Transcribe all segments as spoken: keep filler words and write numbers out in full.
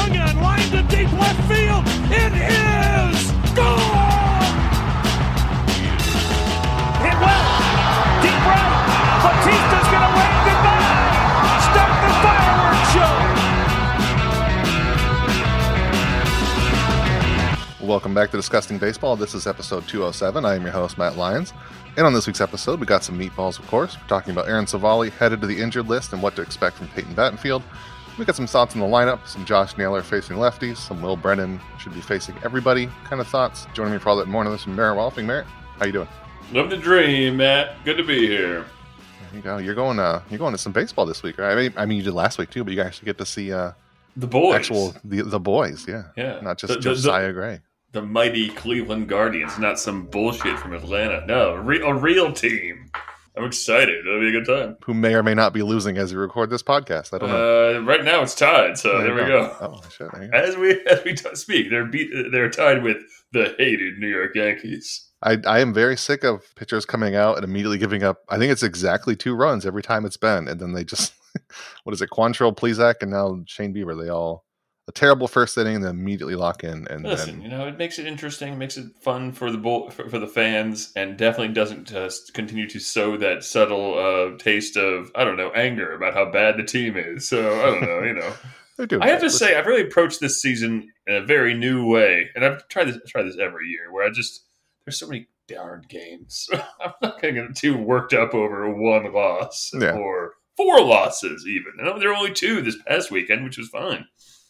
swung and lined to deep left field. It is gone! Hit well. Deep right. Batista's going to wave goodbye. Start the fireworks show. Welcome back to Disgusting Baseball. This is episode two oh seven. I am your host, Matt Lyons. And on this week's episode, we got some meatballs, of course. We're talking about Aaron Civale headed to the injured list and what to expect from Peyton Battenfield. We got some thoughts on the lineup, some Josh Naylor facing lefties, some Will Brennan should be facing everybody kind of thoughts. Joining me for all that and more on this from Merritt Wolfing. Merritt, how you doing? Live the dream, Matt. Good to be here. There you go. You're going. Uh, you're going to some baseball this week, right? I mean, I mean, you did last week too, but you actually get to see uh, the boys. Actual the the boys, yeah, yeah, not just the, Josiah the, Gray. The mighty Cleveland Guardians, not some bullshit from Atlanta. No, a, re- a real team. I'm excited. It'll be a good time. Who may or may not be losing as we record this podcast. I don't know. Uh, right now it's tied, so there, there we go. go. Oh shit! There you go. As we as we t- speak, they're beat. They're tied with the hated New York Yankees. I, I am very sick of pitchers coming out and immediately giving up. I think it's exactly two runs every time it's been, and then they just what is it? Quantrill, Plesac, and now Shane Bieber. They all a terrible first inning, and then immediately lock in. And listen, then, you know, it makes it interesting, it makes it fun for the bull, for, for the fans, and definitely doesn't just continue to sow that subtle uh, taste of I don't know anger about how bad the team is. So I don't know, you know. I have to say, I've really approached this season in a very new way, and I've tried this, I try this every year, where I just there's so many darn games. I'm not going to get too worked up over one loss yeah. or four losses, even. I know there were only two this past weekend, which was fine.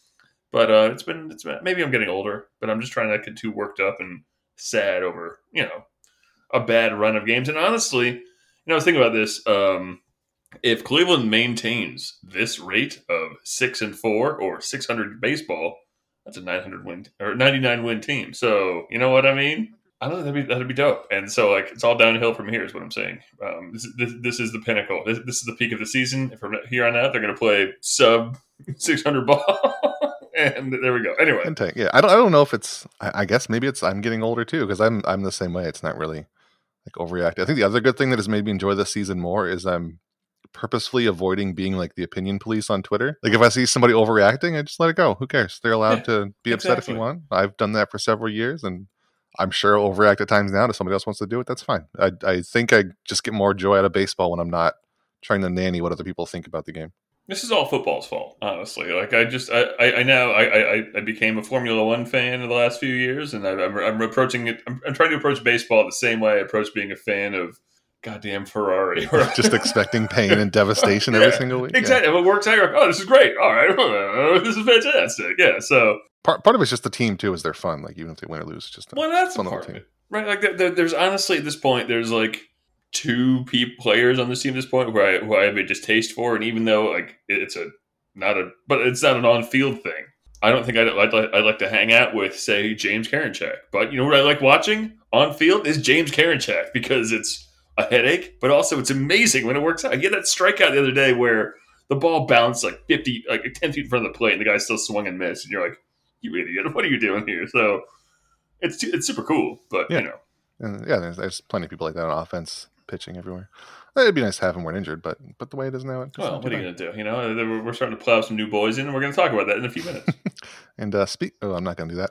But uh, it's been it's been, maybe I'm getting older, but I'm just trying not to get too worked up and sad over you know a bad run of games. And honestly, you know, I was thinking about this. Um, if Cleveland maintains this rate of six and four or six hundred baseball, that's a nine hundred win or ninety-nine win team. So you know what I mean? I don't think that'd be that'd be dope. And so like it's all downhill from here is what I'm saying. Um, this, this this is the pinnacle. This, this is the peak of the season. From here on out, they're going to play sub six hundred ball. And there we go. Anyway, yeah, I don't. I don't know if it's. I, I guess maybe it's. I'm getting older too because I'm. I'm the same way. It's not really like overreacting. I think the other good thing that has made me enjoy this season more is I'm purposefully avoiding being like the opinion police on Twitter. Like if I see somebody overreacting, I just let it go. Who cares? They're allowed yeah, to be upset exactly. if you want. I've done that for several years, and I'm sure I'll overreact at times now. If somebody else wants to do it, that's fine. I. I think I just get more joy out of baseball when I'm not trying to nanny what other people think about the game. This is all football's fault, honestly. Like I just, I, I, I now, I, I, I became a Formula One fan in the last few years, and I, I'm, I'm approaching it. I'm, I'm trying to approach baseball the same way I approach being a fan of goddamn Ferrari. Just expecting pain and devastation every yeah, single week. Exactly. Yeah. If it works out, you're like, oh, this is great. All right, this is fantastic. Yeah. So part part of it's just the team too. Is they're fun. Like even if they win or lose, it's just a well, that's fun a part team. of it, right? Like there, there, there's honestly at this point, there's like. two pe- players on this team at this point who I who I have a distaste for, and even though like it's a not a but it's not an on field thing. I don't think I'd, I'd, like, I'd like to hang out with say James Karinchak. But you know what I like watching on field is James Karinchak because it's a headache, but also it's amazing when it works out. He had that strikeout the other day where the ball bounced like fifty, like ten feet in front of the plate, and the guy still swung and missed, and you're like, "You idiot! What are you doing here?" So it's it's super cool, but yeah. you know, and yeah, there's, there's plenty of people like that on offense. Pitching everywhere. It'd be nice to have him when injured, but but the way it is now, it's well, what are you going to do? You know, we're starting to plow some new boys in, and we're going to talk about that in a few minutes. and uh, speak. Oh, I'm not going to do that.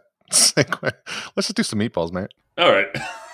Let's just do some meatballs, mate. All right.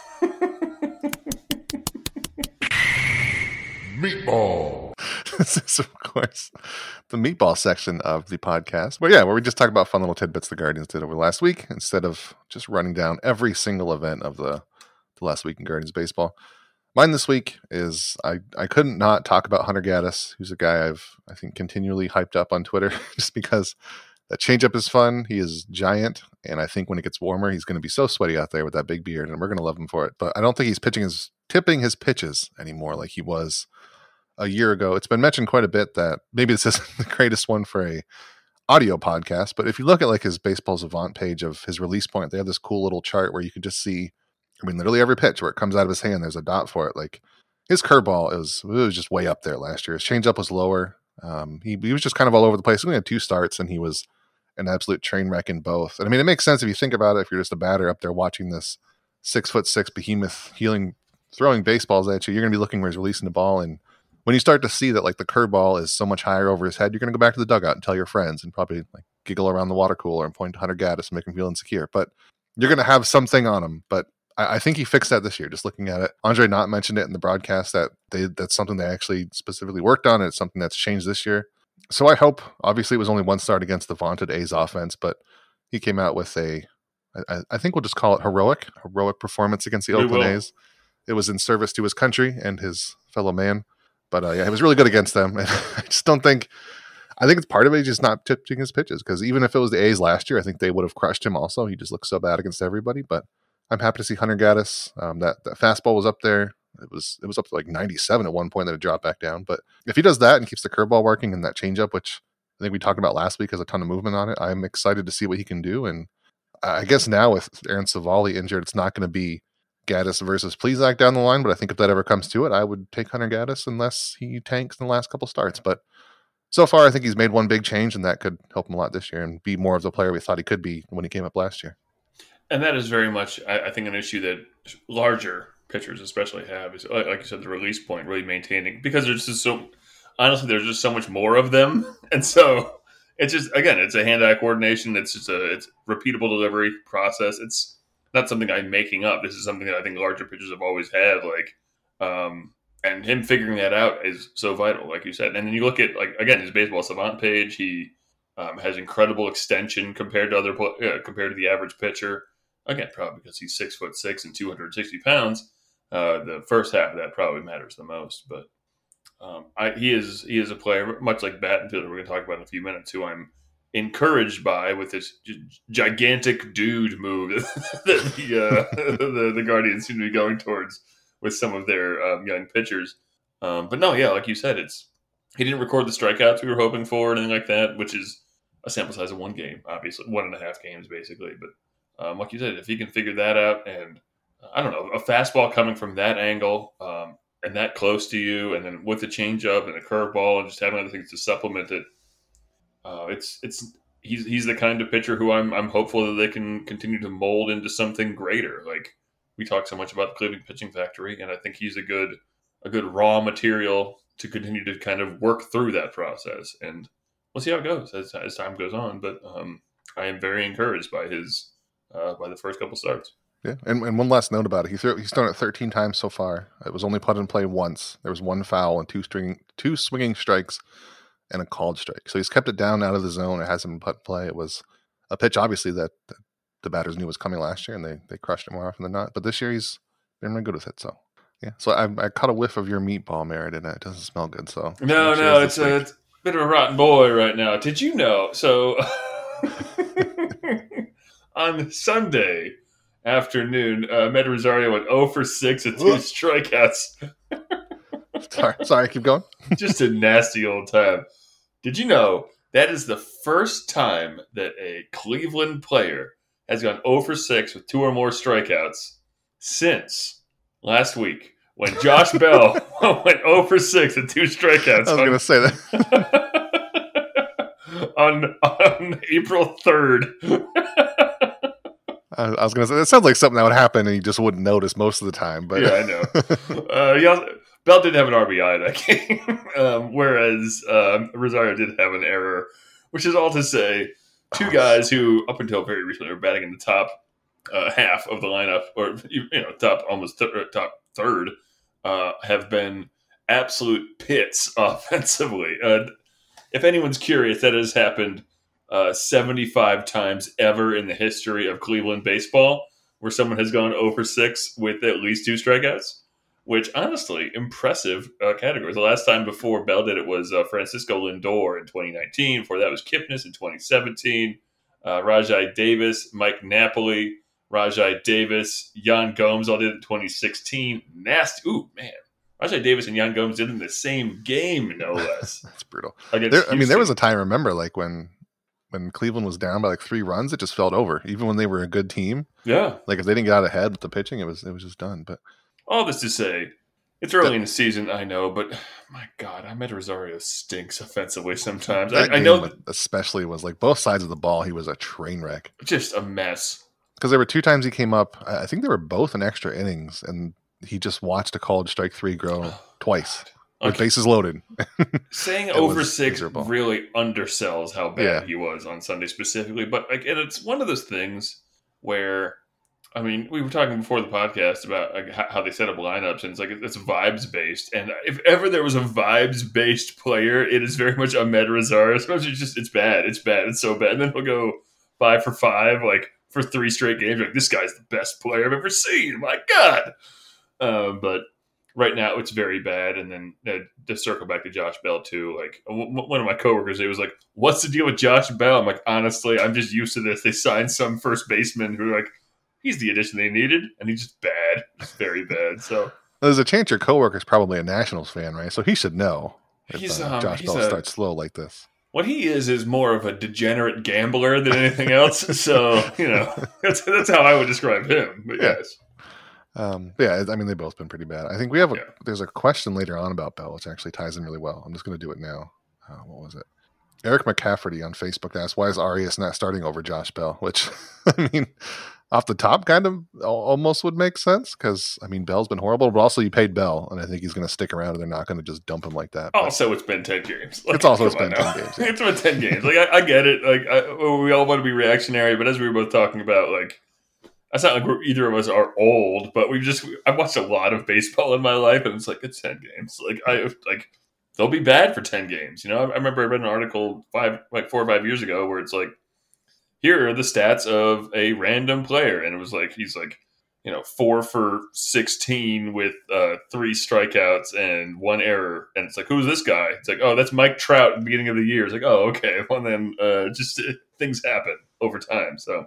Meatball. This is, of course, the meatball section of the podcast. Well, yeah, where we just talk about fun little tidbits the Guardians did over last week instead of just running down every single event of the. The last week in Guardians baseball. Mine this week is I, I couldn't not talk about Hunter Gaddis, who's a guy I've I think continually hyped up on Twitter just because that changeup is fun. He is giant, and I think when it gets warmer, he's going to be so sweaty out there with that big beard, and we're going to love him for it. But I don't think he's pitching his tipping his pitches anymore like he was a year ago. It's been mentioned quite a bit that maybe this isn't the greatest one for a audio podcast, but if you look at like his Baseball Savant page of his release point, they have this cool little chart where you can just see. I mean, literally every pitch where it comes out of his hand, there's a dot for it. Like his curveball is it was just way up there last year. His changeup was lower. Um, he he was just kind of all over the place. We had two starts, and he was an absolute train wreck in both. And I mean, it makes sense if you think about it. If you're just a batter up there watching this six foot six behemoth healing throwing baseballs at you, you're going to be looking where he's releasing the ball. And when you start to see that like the curveball is so much higher over his head, you're going to go back to the dugout and tell your friends and probably like giggle around the water cooler and point to Hunter Gaddis and make him feel insecure. But you're going to have something on him. But I, I think he fixed that this year, just looking at it. Andre Knott mentioned it in the broadcast that they that's something they actually specifically worked on. And it's something that's changed this year. So I hope, obviously it was only one start against the vaunted A's offense, but he came out with a, I, I think we'll just call it heroic, heroic performance against the We Oakland will. A's. It was in service to his country and his fellow man. But uh, yeah, he was really good against them. And I just don't think, I think it's part of it, he's just not tipping his pitches. Because even if it was the A's last year, I think they would have crushed him also. He just looked so bad against everybody. But I'm happy to see Hunter Gaddis. Um, that, that fastball was up there. It was it was up to like ninety-seven at one point, then it dropped back down. But if he does that and keeps the curveball working and that changeup, which I think we talked about last week, has a ton of movement on it, I'm excited to see what he can do. And I guess now with Aaron Savali injured, it's not going to be Gaddis versus Plesac down the line. But I think if that ever comes to it, I would take Hunter Gaddis unless he tanks in the last couple starts. But so far, I think he's made one big change, and that could help him a lot this year and be more of the player we thought he could be when he came up last year. And that is very much, I, I think, an issue that larger pitchers especially have is, like you said, the release point, really maintaining, because there's just so, honestly, there's just so much more of them. And so it's just, again, it's a hand-eye coordination. It's just a it's repeatable delivery process. It's not something I'm making up. This is something that I think larger pitchers have always had. Like, um, and him figuring that out is so vital, like you said. And then you look at, like, again, his baseball savant page. He um, has incredible extension compared to other uh, compared to the average pitcher. Again, probably because he's six foot six and two hundred sixty pounds. Uh, the first half of that probably matters the most. But um, I, he is he is a player much like Battenfield, we're going to talk about in a few minutes, who I'm encouraged by with this g- gigantic dude move that the, uh, the the Guardians seem to be going towards with some of their um, young pitchers. Um, but no, yeah, like you said, it's he didn't record the strikeouts we were hoping for or anything like that, which is a sample size of one game, obviously one and a half games basically. But um, like you said, if he can figure that out, and uh, I don't know, a fastball coming from that angle um, and that close to you, and then with a changeup and a curveball and just having other things to supplement it, uh, it's it's he's he's the kind of pitcher who I'm I'm hopeful that they can continue to mold into something greater. Like we talk so much about the Cleveland pitching factory, and I think he's a good a good raw material to continue to kind of work through that process. And we'll see how it goes as, as time goes on. But um, I am very encouraged by his uh, by the first couple starts. Yeah, and, and one last note about it. He threw, he's thrown it thirteen times so far. It was only put in play once. There was one foul and two string, two swinging strikes and a called strike. So he's kept it down out of the zone. It hasn't been put in play. It was a pitch, obviously, that, that the batters knew was coming last year, and they, they crushed it more often than not. But this year he's been really good with it. So, yeah. So I, I caught a whiff of your meatball, Merritt, and it doesn't smell good. So No, no, it's a, it's a bit of a rotten boy right now. Did you know? So on Sunday afternoon, uh, Med Rosario went oh for six at two strikeouts. sorry, sorry, keep going. Just a nasty old time. Did you know that is the first time that a Cleveland player has gone oh for six with two or more strikeouts since last week when Josh Bell went oh for six with two strikeouts? I was going to say that. on, on April third. I was going to say, that sounds like something that would happen and you just wouldn't notice most of the time. But yeah, I know. uh, he also, Bell did have an R B I that game, um, whereas um, Rosario did have an error, which is all to say two guys who, up until very recently, were batting in the top uh, half of the lineup, or you know, top almost th- top third, uh, have been absolute pits offensively. Uh, if anyone's curious, that has happened Uh, seventy-five times ever in the history of Cleveland baseball, where someone has gone oh for six with at least two strikeouts, which honestly, impressive uh, categories. The last time before Bell did it was uh, Francisco Lindor in twenty nineteen. Before that was Kipnis in twenty seventeen. Uh, Rajai Davis, Mike Napoli, Rajai Davis, Yan Gomes all did it in twenty sixteen. Nasty. Ooh, man. Rajai Davis and Yan Gomes did it in the same game, no less. That's brutal. There, I mean, there was a time, remember, like when when Cleveland was down by like three runs, it just felt over. Even when they were a good team. Yeah. Like if they didn't get out ahead with the pitching, it was it was just done. But all this to say, it's early in the season, I know, but my God, I met Rosario stinks offensively sometimes. I, I know, especially was like both sides of the ball. He was a train wreck, just a mess. Because there were two times he came up. I think they were both in extra innings, and he just watched a called strike three grow twice. with bases loaded. Saying over six miserable. really undersells how bad Yeah. he was on Sunday specifically. But like, and it's one of those things where, I mean, we were talking before the podcast about like, how they set up lineups, and it's like it's vibes based. And if ever there was a vibes based player, it is very much Ahmed Razar. Especially just it's bad, it's bad, it's so bad. And then he'll go five for five, like for three straight games. Like this guy's the best player I've ever seen. My God. Uh, but right now it's very bad. And then uh, to circle back to Josh Bell too, like w- one of my coworkers, it was like, "What's the deal with Josh Bell?" I'm like, honestly, I'm just used to this. They signed some first baseman who like. He's the addition they needed, and he's just bad. Just very bad. So there's a chance your coworker's probably a Nationals fan, right? So he should know if he's, uh, um, Josh he's Bell a, starts slow like this. What he is is more of a degenerate gambler than anything else. So, you know, that's that's how I would describe him. But Yeah. yes. Um, yeah, I mean, they've both been pretty bad. I think we have a, Yeah. there's a question later on about Bell, which actually ties in really well. I'm just going to do it now. Uh, what was it? Eric McCafferty on Facebook asked, why is Arias not starting over Josh Bell? Which, I mean, off the top kind of almost would make sense because, I mean, Bell's been horrible, but also you paid Bell, and I think he's going to stick around, and they're not going to just dump him like that. But Also, it's been ten games. Like, it's also come been on now. ten games. Yeah. It's been ten games. Like, I, I get it. Like, I, we all want to be reactionary, but as we were both talking about, like, it's not like we're, either of us are old, but we've just, I've watched a lot of baseball in my life, and it's like, it's ten games. Like, I, like, they'll be bad for ten games. You know, I, I remember I read an article five, like four or five years ago where it's like, here are the stats of a random player. And it was like, he's like, you know, four for sixteen with uh, three strikeouts and one error. And it's like, who's this guy? It's like, oh, that's Mike Trout at the beginning of the year. It's like, oh, okay. Well, then uh, just uh, things happen over time. So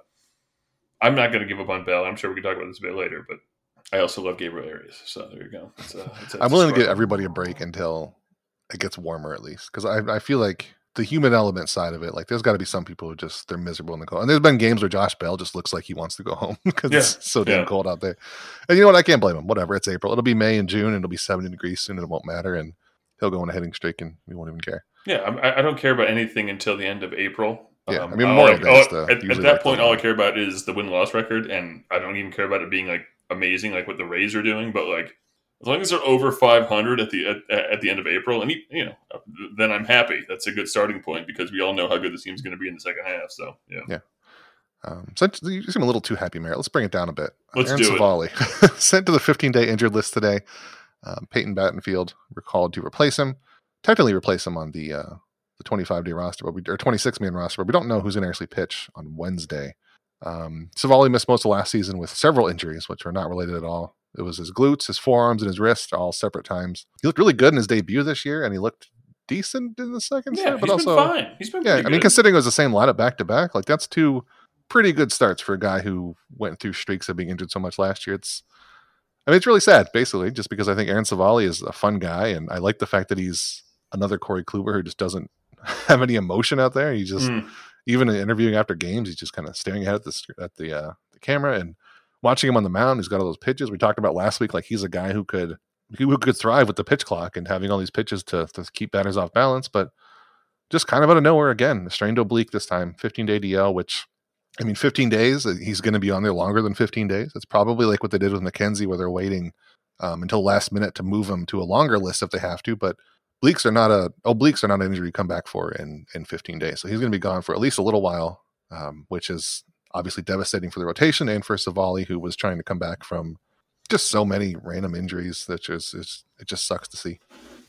I'm not going to give up on Bell. I'm sure we can talk about this a bit later, but I also love Gabriel Arias. So there you go. It's a, it's a, I'm willing to give everybody a break until it gets warmer, at least, because I, I feel like the human element side of it, like there's got to be some people who just they're miserable in the cold. And there's been games where Josh Bell just looks like he wants to go home because Yeah. it's so damn Yeah. cold out there. And you know what? I can't blame him. Whatever. It's April. It'll be May and June, and it'll be seventy degrees soon, and it won't matter. And he'll go on a hitting streak, and we won't even care. Yeah, I, I don't care about anything until the end of April. Yeah, Um, I mean, all Memorial I- Day all- is the- at, at usually that like point, the- all I care about is the win-loss record, and I don't even care about it being like amazing, like what the Rays are doing. But like, as long as they're over five hundred at the at, at the end of April, and you know, then I'm happy. That's a good starting point because we all know how good the team's going to be in the second half. So yeah, Yeah. Um, so you seem a little too happy, Merritt. Let's bring it down a bit. Let's Aaron do it. Savali sent to the fifteen-day injured list today. Um, Peyton Battenfield recalled to replace him, technically replace him on the uh, the twenty-five-day roster, but we, or twenty-six-man roster, but we don't know who's going to actually pitch on Wednesday. Um, Savali missed most of last season with several injuries, which are not related at all. It was his glutes, his forearms, and his wrists, all separate times. He looked really good in his debut this year, and he looked decent in the second yeah, start, but he's also been fine. He's been yeah, pretty I mean, good. considering it was the same lineup back to back, like that's two pretty good starts for a guy who went through streaks of being injured so much last year. It's, I mean, it's really sad, basically, just because I think Aaron Savali is a fun guy, and I like the fact that he's another Corey Kluber who just doesn't have any emotion out there. He just, Mm. even in interviewing after games, he's just kind of staring ahead at the sc- at the uh, the camera and watching him on the mound. He's got all those pitches we talked about last week. Like he's a guy who could who could thrive with the pitch clock and having all these pitches to to keep batters off balance, but just kind of out of nowhere again, a strained oblique this time, fifteen day D L, which, I mean, fifteen days, he's going to be on there longer than fifteen days. It's probably like what they did with McKenzie, where they're waiting um, until last minute to move him to a longer list if they have to. But obliques are not a obliques are not an injury you come back for in in fifteen days. So he's going to be gone for at least a little while, um, which is obviously devastating for the rotation and for Savali, who was trying to come back from just so many random injuries that just is it just sucks to see.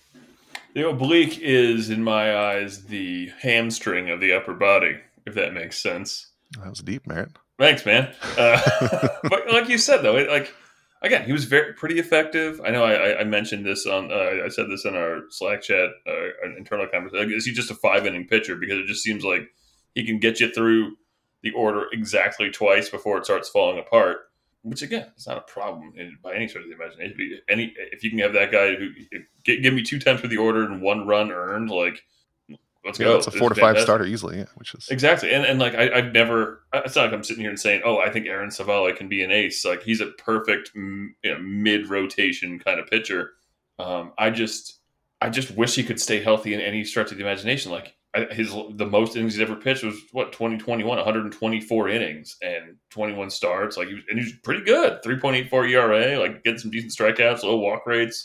The oblique is, in my eyes, the hamstring of the upper body, if that makes sense. That was deep, Merritt. Thanks, man. Uh, but like you said, though, it, like again, he was very pretty effective. I know I, I mentioned this on. Uh, I said this in our Slack chat, uh, an internal conversation. Is he just a five inning pitcher? Because it just seems like he can get you through the order exactly twice before it starts falling apart. Which again, it's not a problem in, by any sort of the imagination. If you, any, if you can have that guy who give, give me two times through the order and one run earned, like let's Yeah, go. it's a It's four to five fantastic. starter easily, yeah, which is Exactly. And and like I, I've never it's not like I'm sitting here and saying, oh, I think Aaron Savali can be an ace. Like he's a perfect mm, you know, mid rotation kind of pitcher. Um, I just I just wish he could stay healthy in any stretch of the imagination. Like I, his the most innings he's ever pitched was what twenty twenty-one, one hundred twenty-four innings and twenty-one starts. Like he was, and he was pretty good. three point eight four E R A, like getting some decent strikeouts, low walk rates.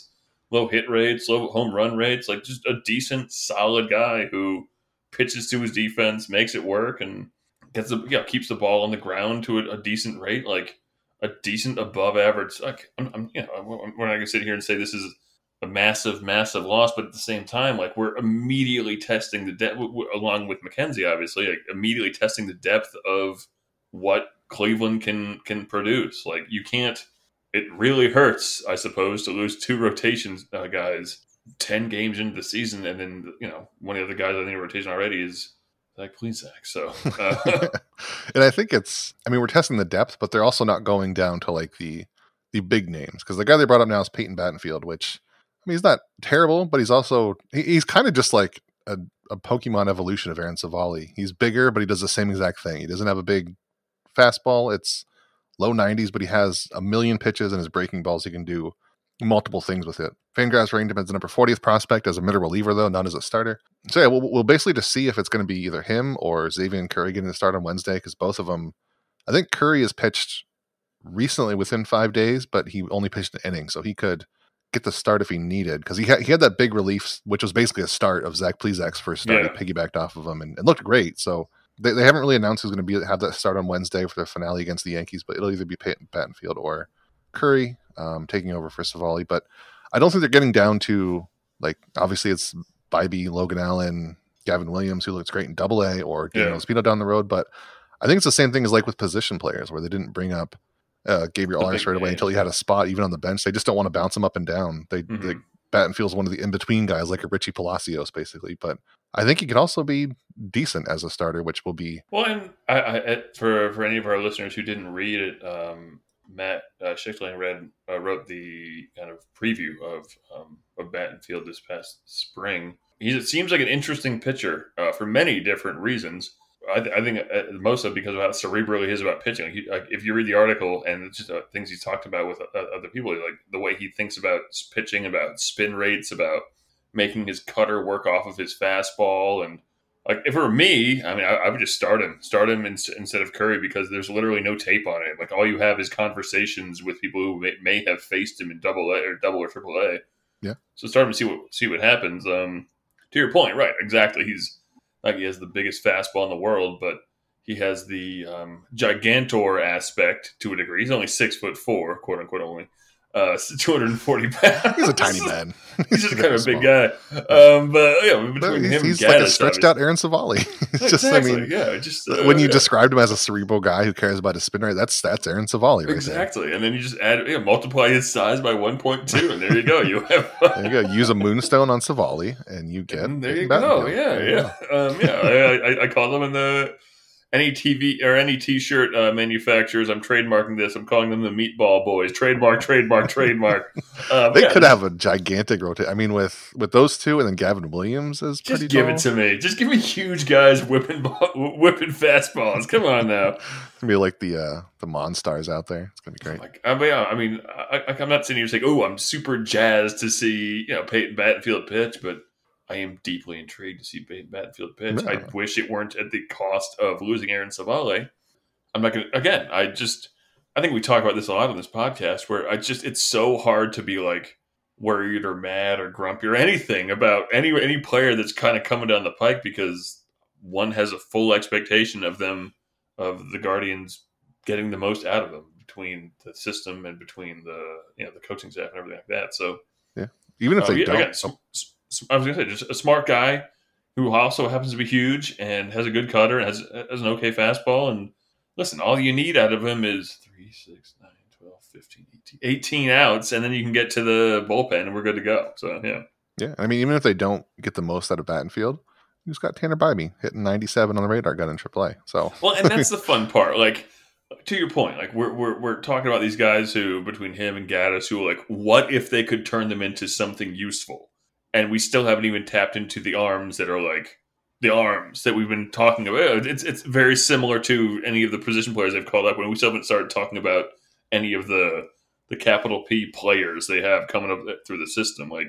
low hit rates, low home run rates, like just a decent, solid guy who pitches to his defense, makes it work, and gets the you know, keeps the ball on the ground to a, a decent rate, like a decent above average. Like I'm, I'm you know, we're not gonna sit here and say this is a massive, massive loss, but at the same time, like we're immediately testing the depth, along with McKenzie, obviously, like immediately testing the depth of what Cleveland can can produce. Like you can't. It really hurts, I suppose, to lose two rotations uh, guys ten games into the season, and then you know one of the other guys on the rotation already is Zach Plesac. So, uh, and I think it's. I mean, we're testing the depth, but they're also not going down to like the the big names because the guy they brought up now is Peyton Battenfield, which I mean he's not terrible, but he's also he, he's kind of just like a, a Pokemon evolution of Aaron Savali. He's bigger, but he does the same exact thing. He doesn't have a big fastball. It's low nineties, but he has a million pitches and his breaking balls. He can do multiple things with it. Fangraphs ranked him as the number fortieth prospect as a middle reliever, though, not as a starter. So yeah, we'll, we'll basically just see if it's going to be either him or Xavier Curry getting the start on Wednesday, because both of them, I think Curry has pitched recently within five days, but he only pitched an inning, so he could get the start if he needed, because he, ha- he had that big relief, which was basically a start of Zach Plesac's first start. Yeah. He piggybacked off of him and it looked great. So They, they haven't really announced who's going to be have that start on Wednesday for their finale against the Yankees, but it'll either be Peyton Battenfield or Curry um, taking over for Savali. But I don't think they're getting down to, like, obviously it's Bybee, Logan Allen, Gavin Williams, who looks great in Double A, or Daniel Yeah. Espino down the road. But I think it's the same thing as like with position players, where they didn't bring up uh, Gabriel The Arias big right away names, until he had a spot, even on the bench. They just don't want to bounce him up and down. They, Mhm. they Battenfield's one of the in-between guys, like a Richie Palacios, basically. But I think he could also be decent as a starter, which will be. Well, and I, I, for for any of our listeners who didn't read it, um, Matt uh, Schickling read uh, wrote the kind of preview of um, of Battenfield this past spring. He it seems like an interesting pitcher uh, for many different reasons. I, th- I think uh, most of it because of how cerebral he is about pitching. Like he, like if you read the article and it's just uh, things he's talked about with uh, other people, like the way he thinks about pitching, about spin rates, about making his cutter work off of his fastball, and like if it were me, I mean, I, I would just start him, start him in, instead of Curry, because there's literally no tape on it. Like all you have is conversations with people who may, may have faced him in Double A or Double or Triple A. Yeah. So start him and see what see what happens. Um, to your point, right? Exactly. He's like he has the biggest fastball in the world, but he has the um, gigantor aspect to a degree. He's only six foot four, quote unquote, only. Uh, two hundred forty pounds. He's a tiny man. He's just kind of a big guy. Um, but yeah, between But him he's and like a Gaddis, stretched out Aaron Savali. It's just, exactly. I mean, yeah, just uh, when you yeah. described him as a cerebral guy who cares about his spin rate, that's that's Aaron Savali right exactly, and then you just add, yeah, multiply his size by one point two, and there you go. You have there. There you go. Use a moonstone on Savali, and you get. and there you Peyton go. Battenfield. Yeah, There you yeah, um, yeah. I, I, I call them in the any T V or any T-shirt uh, manufacturers. I'm trademarking this. I'm calling them the Meatball Boys. Trademark, trademark, trademark. Um, They yeah, could just, have a gigantic rotation. I mean, with with those two, and then Gavin Williams is just pretty give tall. it to me. Just give me huge guys whipping ball, whipping fastballs. Come on now. It's gonna be like the uh, the Monstars out there. It's gonna be great. Like, I mean, I mean, I, I'm not sitting here saying, "Oh, I'm super jazzed to see you know Peyton Battenfield pitch," but I am deeply intrigued to see Peyton Battenfield pitch. No. I wish it weren't at the cost of losing Aaron Savali. I'm not going to, again, I just, I think we talk about this a lot on this podcast where I just, it's so hard to be like worried or mad or grumpy or anything about any, any player that's kind of coming down the pike, because one has a full expectation of them, of the Guardians getting the most out of them between the system and between the, you know, the coaching staff and everything like that. So, Even if uh, they yeah, don't, again, s- s- s- I was going to say, just a smart guy who also happens to be huge and has a good cutter and has, has an okay fastball. And listen, all you need out of him is three, six, nine, twelve, fifteen, eighteen, eighteen outs, and then you can get to the bullpen and we're good to go. So, yeah. yeah. I mean, even if they don't get the most out of Battenfield, you just got Tanner Bybee hitting ninety-seven on the radar gun in triple A. So Well, and that's the fun part. Like, to your point, like we're we're we're talking about these guys who, between him and Gaddis, who are like, what if they could turn them into something useful? And we still haven't even tapped into the arms that are like the arms that we've been talking about. It's it's very similar to any of the position players they've called up. When we still haven't started talking about any of the the capital P players they have coming up through the system. Like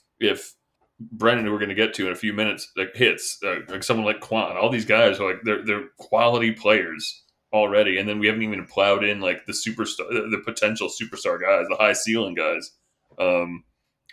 if Brennan, who we're going to get to in a few minutes, like hits uh, like someone like Quan, all these guys are like they're they're quality players already, and then we haven't even plowed in like the superstar, the potential superstar guys, the high ceiling guys. Um,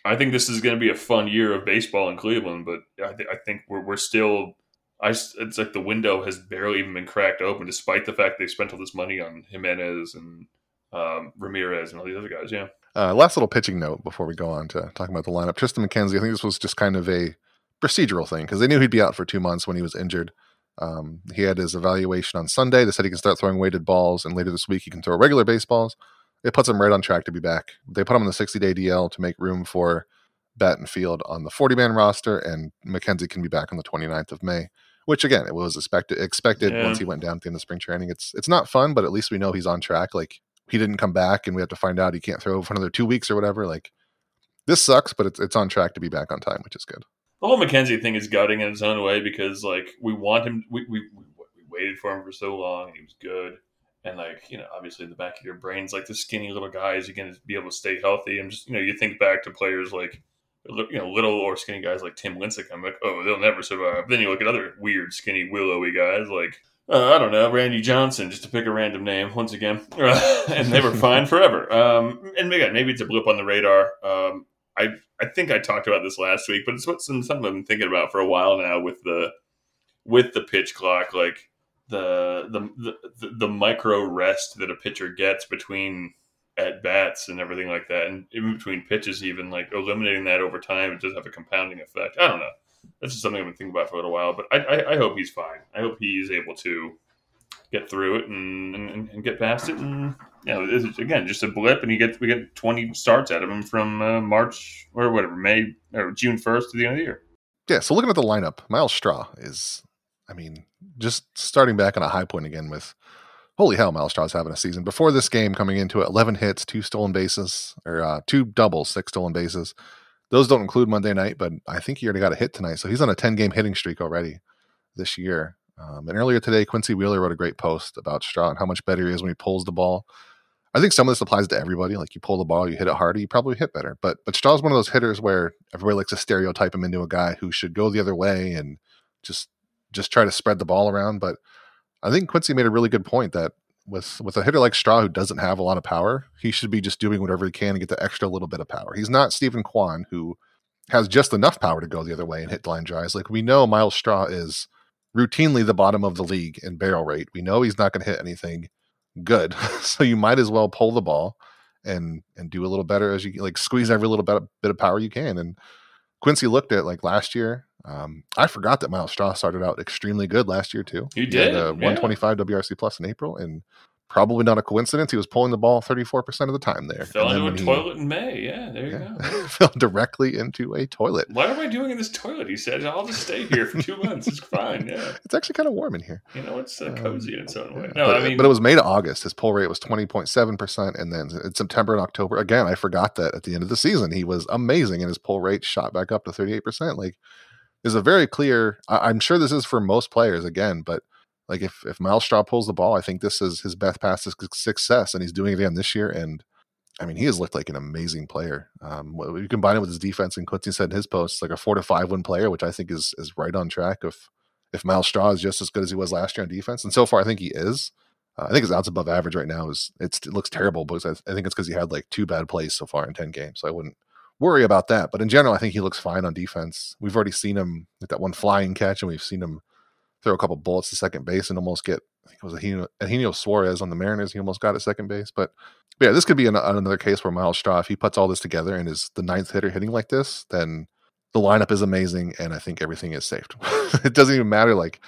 I think this is going to be a fun year of baseball in Cleveland, but I, th- I think we're we're still. I it's like the window has barely even been cracked open, despite the fact they spent all this money on Jimenez and um, Ramirez and all these other guys. Yeah. Uh, last little pitching note before we go on to talking about the lineup. Tristan McKenzie, I think this was just kind of a procedural thing because they knew he'd be out for two months when he was injured. Um, he had his evaluation on Sunday. They said he can start throwing weighted balls, and later this week he can throw regular baseballs. It puts him right on track to be back. They put him on the sixty-day D L to make room for Battenfield on the forty-man roster, and McKenzie can be back on the twenty-ninth of May, which, again, it was expected expected Yeah. once he went down at the end of spring training. It's it's not fun, but at least we know he's on track. Like, he didn't come back, and we have to find out he can't throw for another two weeks or whatever. Like, this sucks, but it's it's on track to be back on time, which is good. The whole McKenzie thing is gutting in its own way because, like, we want him. We we, we we waited for him for so long, and he was good. And, like, you know, obviously in the back of your brain's like the skinny little guy is going to be able to stay healthy. And just, you know, you think back to players like, you know, little or skinny guys like Tim Lincecum. I'm like, oh, they'll never survive. Then you look at other weird, skinny, willowy guys like, uh, I don't know, Randy Johnson, just to pick a random name once again. And they were fine forever. Um, and again, maybe it's a blip on the radar. Um, I I think I talked about this last week, but it's what some, something I've been thinking about for a while now with the with the pitch clock, like the the the, the micro rest that a pitcher gets between at bats and everything like that, and in between pitches, even like eliminating that over time, it does have a compounding effect. I don't know. That's just something I've been thinking about for a little while, but I I, I hope he's fine. I hope he's able to get through it and, and, and get past it. And you know, it's, again, just a blip, and he gets we get twenty starts out of him from uh, March or whatever, May or June first to the end of the year. Yeah, so looking at the lineup, Miles Straw is, I mean, just starting back on a high point again with, holy hell, Miles Straw's having a season. Before this game, coming into it, eleven hits, two stolen bases, or uh, two doubles, six stolen bases. Those don't include Monday night, but I think he already got a hit tonight. So he's on a ten-game hitting streak already this year. Um, and earlier today, Quincy Wheeler wrote a great post about Straw and how much better he is when he pulls the ball. I think some of this applies to everybody. Like, you pull the ball, you hit it harder, you probably hit better. But but Straw's one of those hitters where everybody likes to stereotype him into a guy who should go the other way and just just try to spread the ball around. But I think Quincy made a really good point that with with a hitter like Straw who doesn't have a lot of power, he should be just doing whatever he can to get the extra little bit of power. He's not Stephen Kwan, who has just enough power to go the other way and hit line drives. Like, we know Miles Straw is routinely the bottom of the league in barrel rate. We know he's not going to hit anything good. So you might as well pull the ball and and do a little better as you like squeeze every little bit, bit of power you can. And Quincy looked at like last year. Um, I forgot that Miles Straw started out extremely good last year too. You He did, had a yeah. one twenty-five W R C plus in April, and probably not a coincidence. He was pulling the ball thirty-four percent of the time there. Fell And then into a when he- toilet in May. Yeah, there you yeah, go. fell directly into a toilet. What am I doing in this toilet? He said, I'll just stay here for two months. It's fine. Yeah. It's actually kind of warm in here. You know, it's uh, cozy in its own way. Yeah, No, but, I mean, but it was May to August. His pull rate was twenty point seven percent. And then in September and October, again, I forgot that at the end of the season, he was amazing. And his pull rate shot back up to thirty-eight percent. Like, there's a very clear, I, I'm sure this is for most players again, but like if, if Miles Straw pulls the ball, I think this is his best path to success. And he's doing it again this year. And I mean, he has looked like an amazing player. Um, you combine it with his defense, and Quincy said in his post, like a four to five win player, which I think is is right on track. If if Miles Straw is just as good as he was last year on defense, and so far I think he is. Uh, I think his outs above average right now is it's, it looks terrible, because I, I think it's because he had like two bad plays so far in ten games. So I wouldn't worry about that. But in general, I think he looks fine on defense. We've already seen him with that one flying catch, and we've seen him throw a couple bullets to second base and almost get, I think it was Eugenio, Eugenio Suarez on the Mariners. He almost got at second base. But, but yeah, this could be an, another case where Miles Straw, if he puts all this together and is the ninth hitter hitting like this, then the lineup is amazing, and I think everything is saved. It doesn't even matter like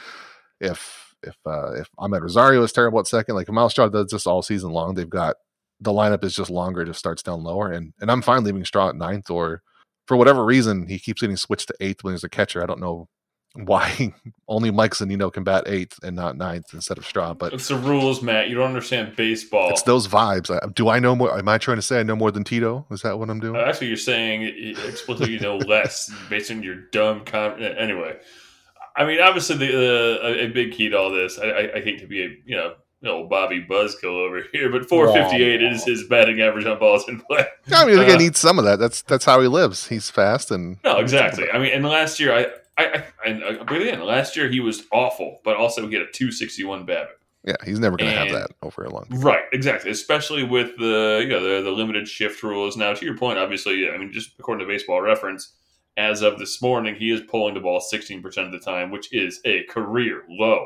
if if uh, if Ahmed Rosario is terrible at second. Like, if Miles Straw does this all season long, they've got the lineup is just longer, just starts down lower, and and I'm fine leaving Straw at ninth, or for whatever reason he keeps getting switched to eighth when there's a catcher. I don't know why only Mike Zunino can bat eighth and not ninth instead of Straw, but it's the rules, Matt. You don't understand baseball. it's those vibes. I, do I know more? Am I trying to say I know more than Tito? Is that what I'm doing? Uh, Actually, you're saying explicitly you know less based on your dumb com- Anyway, I mean, obviously, the, uh, a, a big key to all this. I, I, I hate to be a you know old Bobby Buzzkill over here, but four fifty-eight Wow. is his batting average on balls in play. I mean, I think Uh, I need some of that. That's that's how he lives. He's fast and No, exactly. I mean, and last year, I, I, I, I but again, last year he was awful, but also he had a two sixty-one BABIP. Yeah, he's never going to have And- that over a long period. Right, exactly. Especially with the you know the, the limited shift rules. Now, to your point, obviously, I mean, just according to Baseball Reference, as of this morning, he is pulling the ball sixteen percent of the time, which is a career low.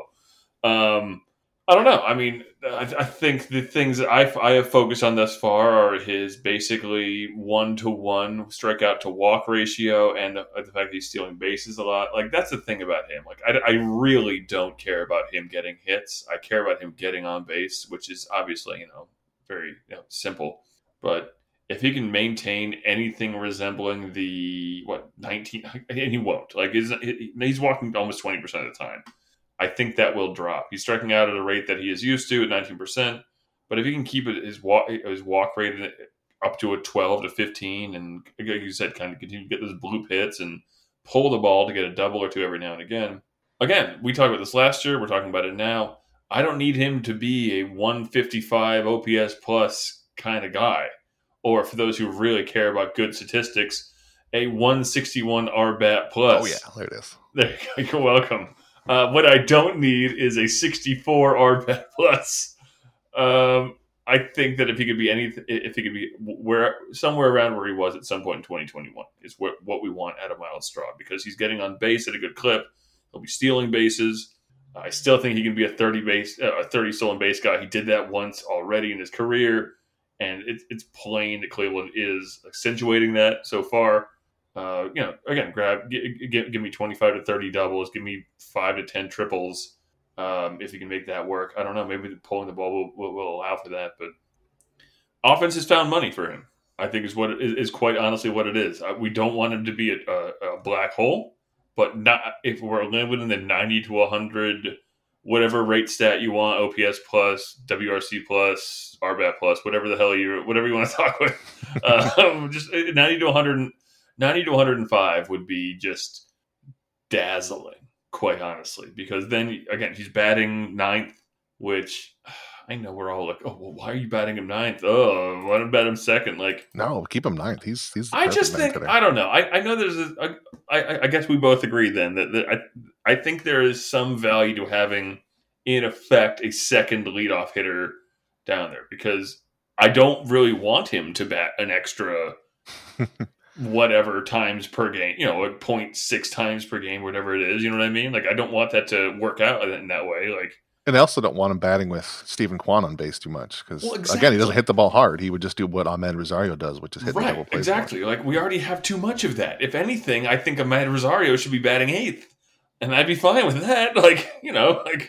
Um, I don't know. I mean, I, I think the things that I, I have focused on thus far are his basically one-to-one strikeout to walk ratio and the, the fact that he's stealing bases a lot. Like, that's the thing about him. Like, I, I really don't care about him getting hits. I care about him getting on base, which is obviously, you know, very you know, simple. But if he can maintain anything resembling the, what, nineteen, and he won't. Like, he's, he's walking almost twenty percent of the time. I think that will drop. He's striking out at a rate that he is used to at nineteen percent. But if he can keep it, his walk his walk rate up to a twelve to fifteen, and like you said, kind of continue to get those bloop hits and pull the ball to get a double or two every now and again. Again, we talked about this last year. We're talking about it now. I don't need him to be a one fifty-five O P S plus kind of guy. Or for those who really care about good statistics, a one sixty-one R B A T plus. Oh, yeah, there it is. There you go. You're welcome. Uh, what I don't need is a sixty-four R B A T plus. Um, I think that if he could be anything, if he could be where somewhere around where he was at some point in twenty twenty-one is what, what we want out of Myles Straw, because he's getting on base at a good clip. He'll be stealing bases. I still think he can be a thirty base, uh, a thirty stolen base guy. He did that once already in his career, and it's it's plain that Cleveland is accentuating that so far. Uh, you know, again, grab, g- g- give me twenty-five to thirty doubles, give me five to ten triples. Um, if you can make that work, I don't know. Maybe the pulling the ball will, will, will allow for that. But offense has found money for him. I think is what it is, is quite honestly what it is. We don't want him to be a, a, a black hole, but not if we're living in the ninety to one hundred, whatever rate stat you want, O P S plus, W R C plus, R B A T plus, whatever the hell you whatever you want to talk with. um, just ninety to one hundred. ninety to one hundred five would be just dazzling, quite honestly, because then, again, he's batting ninth, which I know we're all like, oh, well, why are you batting him ninth? Oh, why don't bat him second? Like, no, keep him ninth. He's he's. I just think, today. I don't know. I, I know there's a, a I, I guess we both agree then that, that I, I think there is some value to having, in effect, a second leadoff hitter down there, because I don't really want him to bat an extra whatever times per game, you know, like zero point six times per game, whatever it is, you know what I mean? Like, I don't want that to work out in that way. Like, and I also don't want him batting with Stephen Kwan on base too much, because well, exactly. again, he doesn't hit the ball hard. He would just do what Ahmed Rosario does, which is hit right, the double plays. Exactly. More. Like, we already have too much of that. If anything, I think Ahmed Rosario should be batting eighth, and I'd be fine with that. Like, you know, like,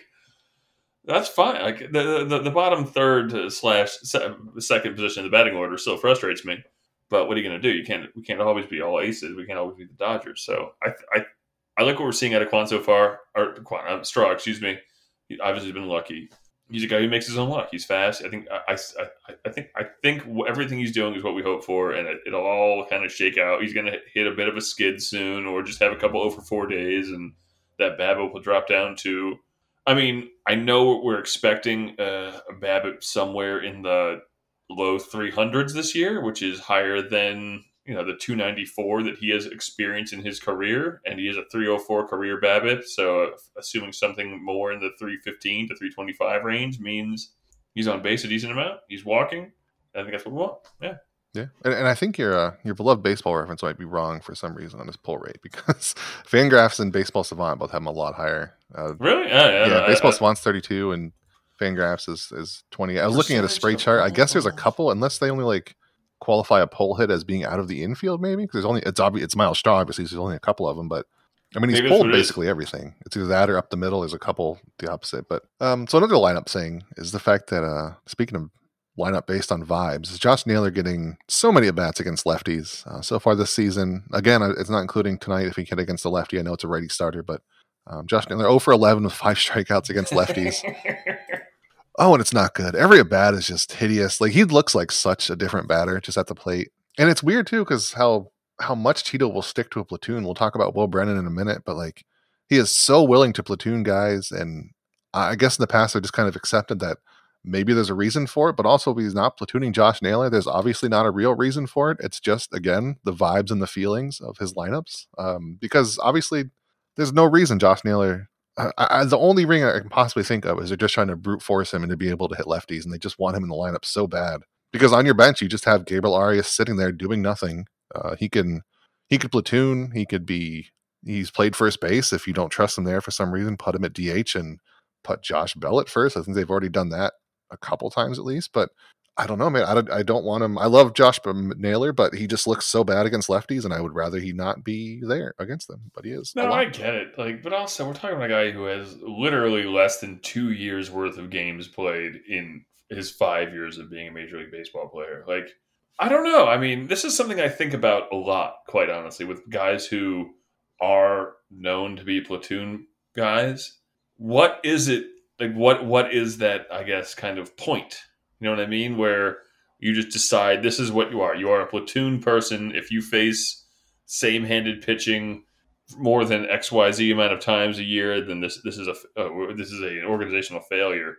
that's fine. Like, the the, the bottom third slash second position in the batting order still frustrates me. But what are you going to do? You can't. We can't always be all aces. We can't always be the Dodgers. So I, I, I like what we're seeing out of Kwan so far. Or Kwan, uh, Straw, excuse me. He obviously been lucky. He's a guy who makes his own luck. He's fast. I think. I, I, I think. I think everything he's doing is what we hope for, and it, it'll all kind of shake out. He's going to hit a bit of a skid soon, or just have a couple over four days, and that BABIP will drop down to. I mean, I know we're expecting uh, a BABIP somewhere in the low three hundreds this year, which is higher than, you know, the two ninety-four that he has experienced in his career, and he has a three oh four career BABIP. So assuming something more in the three fifteen to three twenty-five range means he's on base a decent amount. He's walking. I think that's what we want. Yeah. Yeah, and, and I think your uh, your beloved Baseball Reference might be wrong for some reason on his pull rate, because Fangraphs and Baseball Savant both have him a lot higher. Uh, really? Yeah, yeah, yeah no, Baseball I, Savant's thirty-two and Fangraphs is, is twenty. I was looking at a spray chart. I guess there's a couple, unless they only like qualify a pull hit as being out of the infield, maybe, because there's only it's obvious it's Myles Straw, obviously, so there's only a couple of them, but I mean, he's Maybe pulled basically everything. It's either that or up the middle. There's a couple the opposite, but um, so another lineup thing is the fact that uh, speaking of lineup based on vibes, is Josh Naylor getting so many at bats against lefties uh, so far this season. Again, it's not including tonight if he hit against a lefty. I know it's a righty starter, but um, Josh Naylor oh for eleven with five strikeouts against lefties. Oh, and it's not good. Every at bat is just hideous. Like, he looks like such a different batter just at the plate, and it's weird too because how how much Tito will stick to a platoon. We'll talk about Will Brennan in a minute, but like, he is so willing to platoon guys, and I guess in the past I just kind of accepted that. Maybe there's a reason for it, but also if he's not platooning Josh Naylor, there's obviously not a real reason for it. It's just, again, the vibes and the feelings of his lineups. Um, because obviously there's no reason Josh Naylor I, I, the only ring I can possibly think of is they're just trying to brute force him and to be able to hit lefties, and they just want him in the lineup so bad. Because on your bench, you just have Gabriel Arias sitting there doing nothing. Uh, he can he could platoon. He could be. He's played first base. If you don't trust him there for some reason, put him at D H and put Josh Bell at first. I think they've already done that a couple times at least. But I don't know, man. I don't, I don't want him. I love Josh Naylor, but he just looks so bad against lefties, and I would rather he not be there against them. But he is. No, I get it. Like, but also we're talking about a guy who has literally less than two years worth of games played in his five years of being a Major League Baseball player. Like, I don't know. I mean, this is something I think about a lot, quite honestly, with guys who are known to be platoon guys. What is it? Like, what what is that, I guess, kind of point? You know what I mean? Where you just decide this is what you are. You are a platoon person. If you face same-handed pitching more than X Y Z amount of times a year, then this this is a uh, this is a, an organizational failure.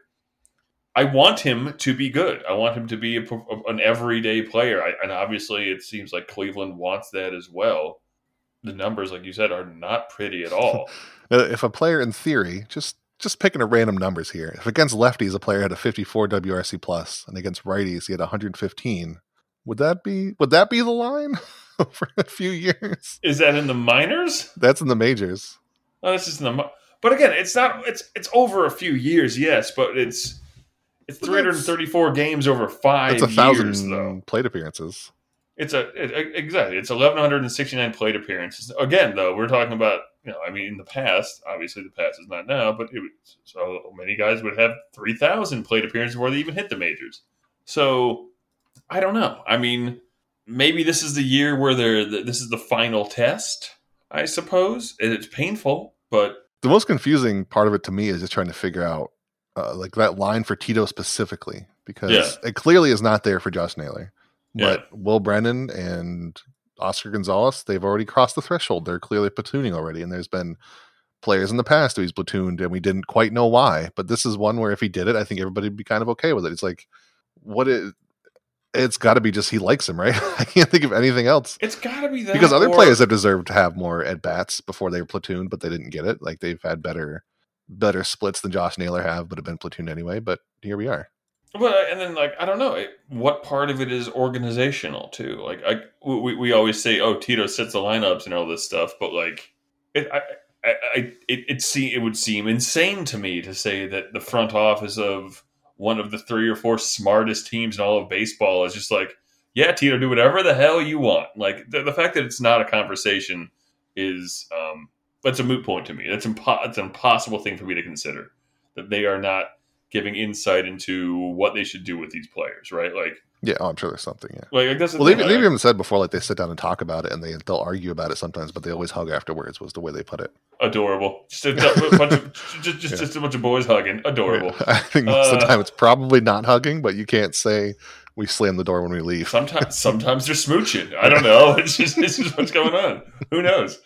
I want him to be good. I want him to be a, an everyday player. I, and obviously, it seems like Cleveland wants that as well. The numbers, like you said, are not pretty at all. If a player, in theory, just just picking a random numbers here, if against lefties a player had a fifty-four W R C plus, and against righties he had one hundred fifteen, would that be would that be the line over a few years? Is that in the minors? That's in the majors. Oh, this is in the. But again, it's not. It's it's over a few years, yes, but it's it's three hundred thirty-four games over five years. It's a thousand years, though. Plate appearances. It's a it, exactly. It's eleven sixty-nine plate appearances. Again, though, we're talking about, you know, I mean, in the past, obviously the past is not now, but it was, so many guys would have three thousand plate appearances before they even hit the majors. So I don't know. I mean, maybe this is the year where they're this is the final test, I suppose. And it's painful, but the most confusing part of it to me is just trying to figure out uh, like that line for Tito specifically, because yeah. it clearly is not there for Josh Naylor. But yeah. Will Brennan and Oscar Gonzalez, they've already crossed the threshold. They're clearly platooning already. And there's been players in the past who he's platooned and we didn't quite know why. But this is one where if he did it, I think everybody would be kind of okay with it. It's like, what it, it's got to be just he likes him, right? I can't think of anything else. It's got to be that. Because other or... players have deserved to have more at-bats before they were platooned, but they didn't get it. Like they've had better better splits than Josh Naylor have, but have been platooned anyway. But here we are. Well, and then, like, I don't know, what part of it is organizational, too? Like, I, we, we always say, oh, Tito sets the lineups and all this stuff, but, like, it I, I, I, it, it, see, it would seem insane to me to say that the front office of one of the three or four smartest teams in all of baseball is just like, yeah, Tito, do whatever the hell you want. Like, the, the fact that it's not a conversation is, um, that's a moot point to me. That's impo- it's an impossible thing for me to consider, that they are not giving insight into what they should do with these players, right? Like, yeah, oh, I'm sure there's something. Yeah, like I guess. Well, they've, they've even said before, like they sit down and talk about it, and they they'll argue about it sometimes, but they always hug afterwards. Was the way they put it. Adorable, just a, a bunch of just just, yeah. just a bunch of boys hugging. Adorable. Yeah. I think most uh, of the time it's probably not hugging, but you can't say we slam the door when we leave. Sometimes, sometimes they're smooching. I don't know. It's just it's just what's going on. Who knows?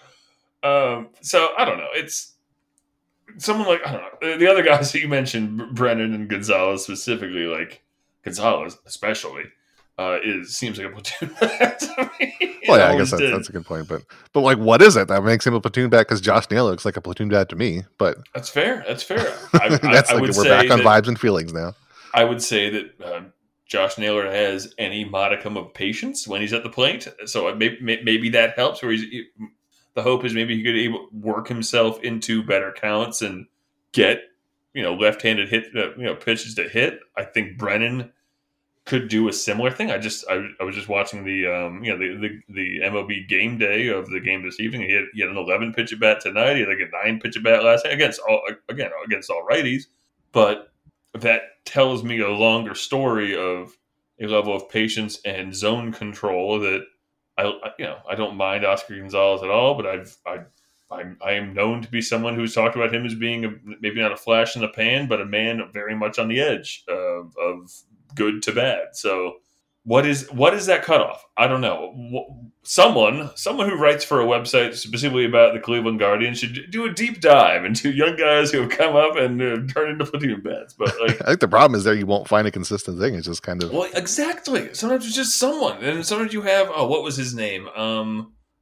Um, so I don't know. It's. Someone like, I don't know, the other guys that you mentioned, Brennan and Gonzalez specifically, like Gonzalez especially, uh, is seems like a platoon bat to me. Well, yeah, I guess that's, that's a good point. But, but like, what is it that makes him a platoon bat? Because Josh Naylor looks like a platoon bat to me. But that's fair. That's fair. I, that's I, I like would we're say back on that, vibes and feelings now. I would say that uh, Josh Naylor has any modicum of patience when he's at the plate. So maybe, maybe that helps. Where he's. He, The hope is maybe he could able work himself into better counts and get, you know, left-handed hit, uh, you know, pitches to hit. I think Brennan could do a similar thing. I just, I, I was just watching the, um, you know, the, the the M L B game day of the game this evening. He had, he had an eleven pitch at bat tonight. He had like a nine pitch at bat last night against all again against all righties. But that tells me a longer story of a level of patience and zone control that. I, you know, I don't mind Oscar Gonzalez at all, but I've, I, I'm, I am known to be someone who's talked about him as being a, maybe not a flash in the pan, but a man very much on the edge of, of good to bad. So, what is what is that cutoff? I don't know. Someone, someone who writes for a website specifically about the Cleveland Guardians should do a deep dive into young guys who have come up and uh, turn into platoon bats. But like, I think the problem is there you won't find a consistent thing. It's just kind of well, exactly. Sometimes it's just someone, and sometimes you have oh, what was his name? Um,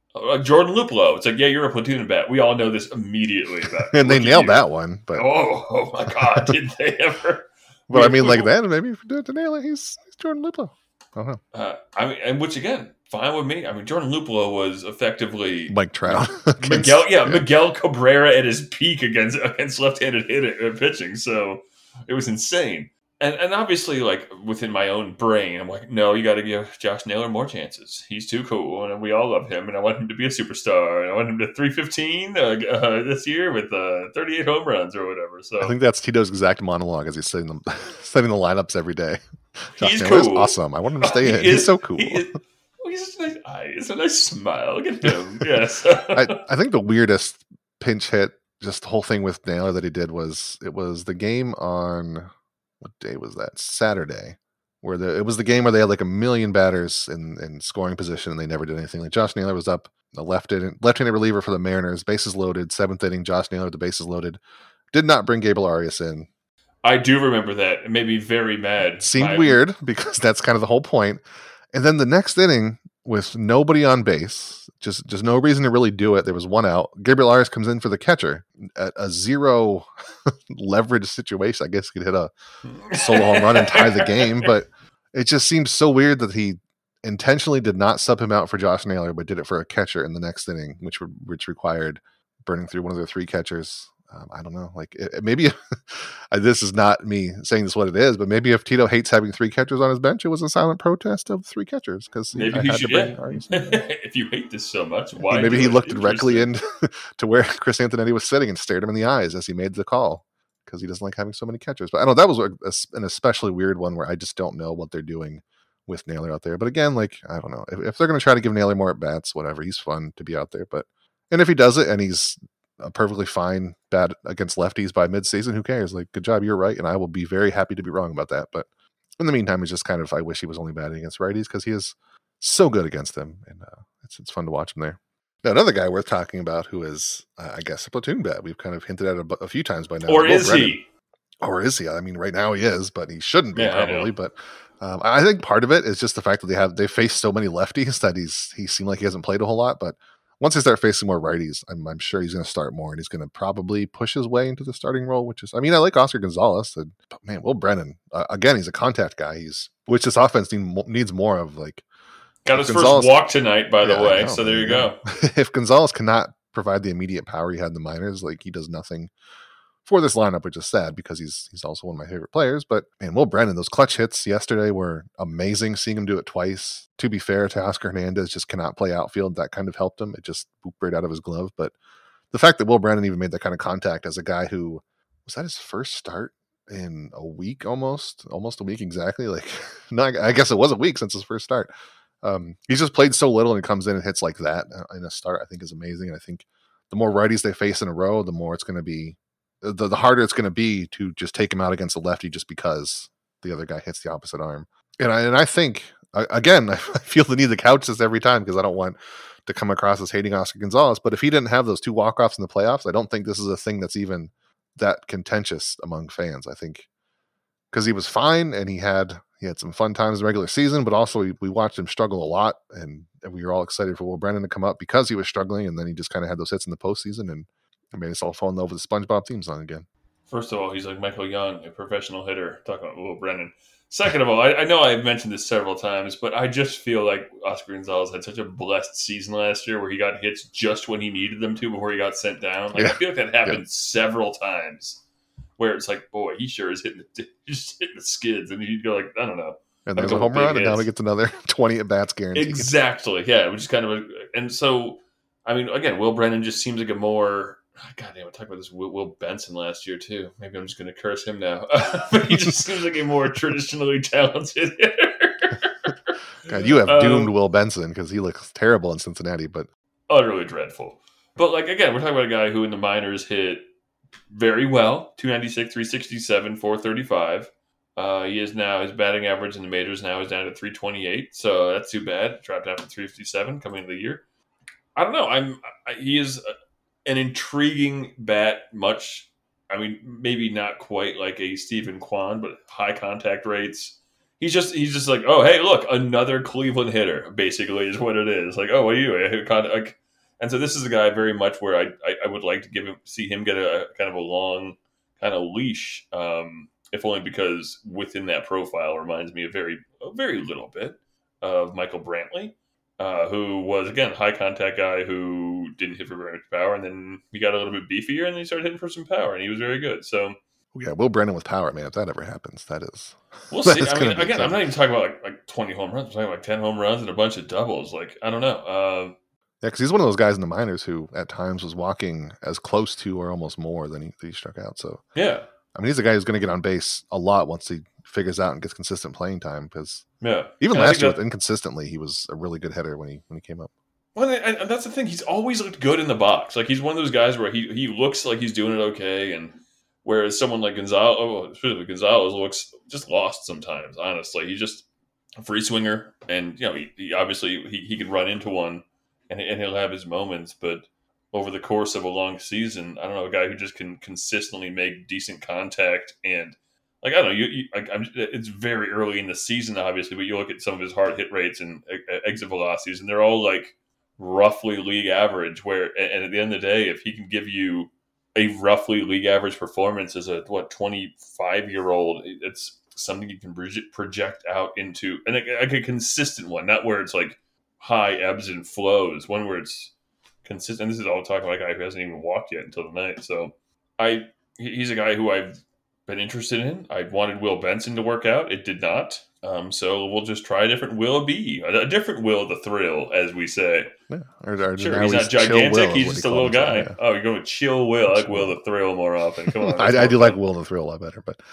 Uh, Jordan Luplow. It's like, yeah, you're a platoon bat. We all know this immediately. About and they Look at nailed you. that one. But Oh, oh my God, did they ever? But We- I mean, we- like that, maybe if you do it to nail it, he's, he's Jordan Luplow. I don't know. Uh, I mean, and which again, fine with me. I mean, Jordan Luplow was effectively Mike Trout. against- Miguel, yeah, Miguel Cabrera at his peak against against left-handed hit, uh, pitching. So it was insane. And and obviously, like within my own brain, I'm like, no, you got to give Josh Naylor more chances. He's too cool, and we all love him. And I want him to be a superstar. And I want him to three fifteen uh, uh, this year with uh, thirty-eight home runs or whatever. So I think that's Tito's exact monologue as he's setting them, setting the lineups every day. Josh he's Naylor's cool. awesome. I want him to stay He in. is- He's so cool. He is, oh, he's just a nice eye. It's a nice smile. Look at him. Yes. I, I think the weirdest pinch hit, just the whole thing with Naylor that he did was it was the game on what day was that? Saturday, where the it was the game where they had like a million batters in, in scoring position and they never did anything. Like Josh Naylor was up, a left-handed left-handed reliever for the Mariners, bases loaded, seventh inning. Josh Naylor, the bases loaded, did not bring Gabriel Arias in. I do remember that. It made me very mad. It seemed I- weird because that's kind of the whole point. And then the next inning, with nobody on base, just just no reason to really do it. There was one out. Gabriel Arias comes in for the catcher at a zero leverage situation. I guess he could hit a solo home run and tie the game, but it just seems so weird that he intentionally did not sub him out for Josh Naylor, but did it for a catcher in the next inning, which would, which required burning through one of their three catchers. Um, I don't know. Like it, it- maybe this is not me saying this what it is, but maybe if Tito hates having three catchers on his bench, it was a silent protest of three catchers because Maybe he should. Yeah. If you hate this so much, why? maybe do he it? looked directly Interesting. in to where Chris Antonetti was sitting and stared him in the eyes as he made the call because he doesn't like having so many catchers. But I don't know, that was a, an especially weird one where I just don't know what they're doing with Naylor out there. But again, like, I don't know. If, if they're going to try to give Naylor more at bats, whatever, he's fun to be out there. But and if he does it and he's a perfectly fine bat against lefties by midseason, who cares? Like, good job, you're right, and I will be very happy to be wrong about that. But in the meantime, it's just kind of I wish he was only batting against righties because he is so good against them, and uh, it's it's fun to watch him there. Now, another guy worth talking about who is, uh, I guess, a platoon bat. We've kind of hinted at it a, bu- a few times by now. Or Will is Brennan. he? Or is he? I mean, right now he is, but he shouldn't be Yeah, I know. probably. But um, I think part of it is just the fact that they have they face so many lefties that he's he seemed like he hasn't played a whole lot. But once they start facing more righties, I'm, I'm sure he's going to start more, and he's going to probably push his way into the starting role. Which is, I mean, I like Oscar Gonzalez, and, but man, Will Brennan uh, again, he's a contact guy. He's which this offense need, needs more of. Like Got his Gonzalez- first walk tonight, by the Yeah, I way. know, So there you yeah. go. If Gonzalez cannot provide the immediate power he had in the minors, like he does nothing for this lineup, which is sad because he's he's also one of my favorite players. But man, Will Brennan, those clutch hits yesterday were amazing. Seeing him do it twice. To be fair to Oscar Hernandez, just cannot play outfield. That kind of helped him. It just booped right out of his glove. But the fact that Will Brennan even made that kind of contact as a guy who was that his first start in a week, almost almost a week exactly. Like, no, I I guess it was a week since his first start. Um, he's just played so little and he comes in and hits like that in a start. I think is amazing. And I think the more righties they face in a row, the more it's going to be, the, the harder it's going to be to just take him out against a lefty just because the other guy hits the opposite arm. And I and I think I, again, I feel the need to couch this every time because I don't want to come across as hating Oscar Gonzalez. But if he didn't have those two walk-offs in the playoffs, I don't think this is a thing that's even that contentious among fans. I think because he was fine and he had he had some fun times in the regular season, but also we, we watched him struggle a lot, and, and we were all excited for Will Brennan to come up because he was struggling, and then he just kind of had those hits in the postseason, and it made us all fall in love with the SpongeBob theme song again. First of all, he's like Michael Young, a professional hitter. Talking about Will Brennan. Second of all, I, I know I've mentioned this several times, but I just feel like Oscar Gonzalez had such a blessed season last year where he got hits just when he needed them to before he got sent down. Like, Yeah. I feel like that happened Yeah. several times where it's like, boy, he sure is hitting the, he's just hitting the skids. And you go like, I don't know. And A there's a couple home run, big and now hits. he gets another twenty at bats guaranteed. Exactly. Yeah, which is kind of a, and so, I mean, again, Will Brennan just seems like a more, God damn, I talked about this Will, Will Benson last year too. Maybe I'm just going to curse him now. But he just seems like a more traditionally talented hitter. God, you have Um, doomed Will Benson because he looks terrible in Cincinnati, but Utterly dreadful. But like, again, we're talking about a guy who in the minors hit very well, two ninety-six, three sixty-seven, four thirty-five. Uh, he is now, his batting average in the majors now is down to three twenty-eight, so that's too bad. Dropped down to three fifty-seven coming into the year. I don't know. I'm. I, he is a, an intriguing bat. Much, I mean, maybe not quite like a Stephen Kwan, but high contact rates. He's just he's just like, oh hey, look, another Cleveland hitter. Basically, is what it is. Like, oh, what are you? I hit con- like, And so this is a guy very much where I, I, I would like to give him, see him get a, a kind of a long kind of leash, um, if only because within that profile reminds me a very, a very little bit of Michael Brantley, uh, who was, again, high contact guy who didn't hit for very much power. And then he got a little bit beefier and then he started hitting for some power and he was very good. So, yeah, Will Brennan with power, man. If that ever happens, that is. We'll see. That's I mean, gonna be again, tough. I'm not even talking about like, like twenty home runs. I'm talking about like ten home runs and a bunch of doubles. Like, I don't know. Uh, Yeah, because he's one of those guys in the minors who at times was walking as close to or almost more than he, he struck out. So, yeah. I mean, he's a guy who's going to get on base a lot once he figures out and gets consistent playing time. Because Yeah. even And I last think year, that- with inconsistently, he was a really good hitter when he when he came up. Well, and, and that's the thing. He's always looked good in the box. Like, he's one of those guys where he, he looks like he's doing it okay. And whereas someone like Gonzalez, oh, especially Gonzalez, looks just lost sometimes, honestly. He's just a free swinger. And, you know, he, he obviously he, he can run into one and, and he'll have his moments. But over the course of a long season, I don't know, a guy who just can consistently make decent contact and, like, I don't know, you, you, like, I'm, it's very early in the season, obviously, but you look at some of his hard hit rates and uh, exit velocities, and they're all, like, roughly league average, where, and at the end of the day, if he can give you a roughly league average performance as a, what, twenty-five-year-old, it's something you can project out into, and like a consistent one, not where it's, like, high ebbs and flows, one where it's consistent. This is all talking about a guy who hasn't even walked yet until tonight, so I he's a guy who I've been interested in. I wanted Will Benson to work out. It did not. Um, so we'll just try a different Will B, a different Will the Thrill, as we say. Yeah, or, or Sure, now he's not Chill gigantic. Will is He's what just he a little calls guy. himself, Oh, you're going with Chill Will. I like Chill Will Will. the Thrill more often. Come on. I, that's I more do like fun. Will the Thrill a lot better, but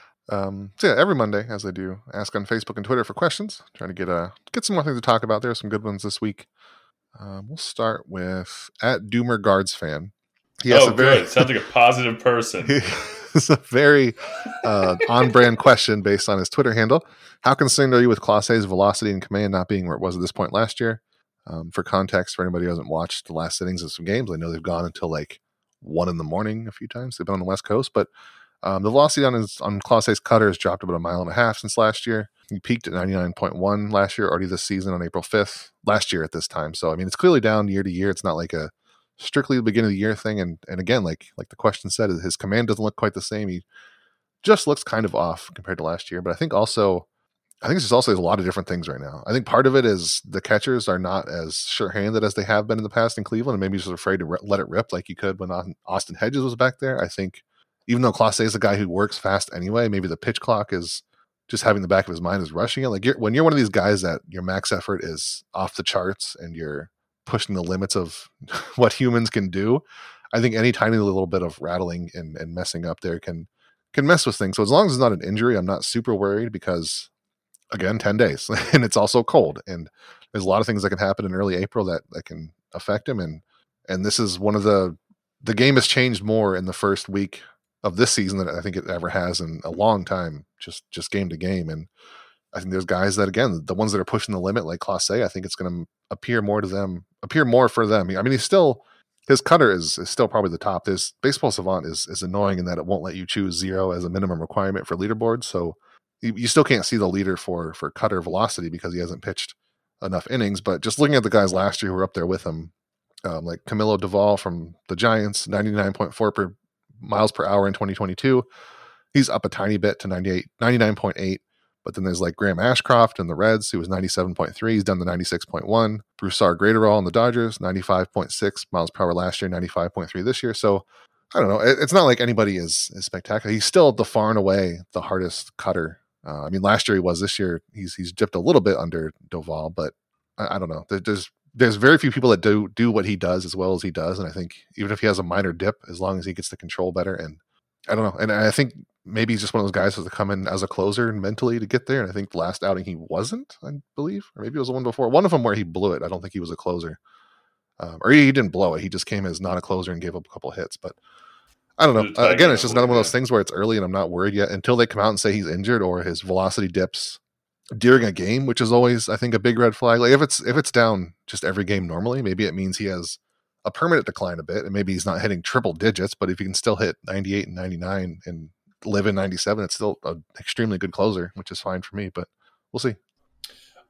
um, so yeah, every Monday, as I do, ask on Facebook and Twitter for questions. Trying to get uh get some more things to talk about. There are some good ones this week. Um, we'll start with at Doomer Guards fan. He has Oh, a very, good. Sounds like a positive person. It's a very uh, on-brand question based on his Twitter handle. How concerned are you with Class A's velocity and command not being where it was at this point last year? Um, for context, for anybody who hasn't watched the last innings of some games, I know they've gone until like one in the morning a few times. They've been on the West Coast, but um, the velocity on his on Class A's cutter has dropped about a mile and a half since last year. He peaked at ninety-nine point one last year, already this season on April fifth, last year at this time. So, I mean, it's clearly down year to year. It's not like a strictly the beginning of the year thing. And and again, like like the question said, his command doesn't look quite the same. He just looks kind of off compared to last year. But I think also, I think it's just also there's a lot of different things right now. I think part of it is the catchers are not as sure-handed as they have been in the past in Cleveland, and maybe just afraid to re- let it rip like you could when Austin Hedges was back there. I think even though Clase is a guy who works fast anyway, maybe the pitch clock is just having the back of his mind is rushing it. Like you're, when you're one of these guys that your max effort is off the charts and you're pushing the limits of what humans can do, I think any tiny little bit of rattling and, and messing up there can can mess with things. So as long as it's not an injury, I'm not super worried because, again, ten days and it's also cold and there's a lot of things that can happen in early April that, that can affect him. And and this is one of the the game has changed more in the first week of this season than I think it ever has in a long time, just just game to game. And I think there's guys that, again, the ones that are pushing the limit, like Clase, I think it's going to appear more to them, appear more for them. I mean, he's still, his cutter is, is still probably the top. This Baseball Savant is is annoying in that it won't let you choose zero as a minimum requirement for leaderboards. So you, you still can't see the leader for for cutter velocity because he hasn't pitched enough innings. But just looking at the guys last year who were up there with him, um, like Camilo Duvall from the Giants, ninety-nine point four per miles per hour in twenty twenty-two. He's up a tiny bit to ninety-eight, ninety-nine point eight. But then there's like Graham Ashcroft in the Reds, who was ninety-seven point three. He's done the ninety-six point one. Broussard Graterol in the Dodgers, ninety-five point six miles per hour last year, ninety-five point three this year. So I don't know. It, it's not like anybody is, is spectacular. He's still the far and away the hardest cutter. Uh, I mean, last year he was. This year he's he's dipped a little bit under Doval, but I, I don't know. There, there's there's very few people that do do what he does as well as he does, and I think even if he has a minor dip, as long as he gets the control better, and I don't know. And I think maybe he's just one of those guys who has to come in as a closer and mentally to get there. And I think the last outing he wasn't, I believe, or maybe it was the one before. One of them where he blew it. I don't think he was a closer, um, or he didn't blow it. He just came as not a closer and gave up a couple of hits. But I don't know. Uh, again, it's just another one of those things where it's early and I'm not worried yet until they come out and say he's injured or his velocity dips during a game, which is always, I think, a big red flag. Like if it's if it's down just every game normally, maybe it means he has a permanent decline a bit, and maybe he's not hitting triple digits, but if he can still hit ninety-eight and ninety-nine and live in ninety-seven, it's still an extremely good closer, which is fine for me, but we'll see.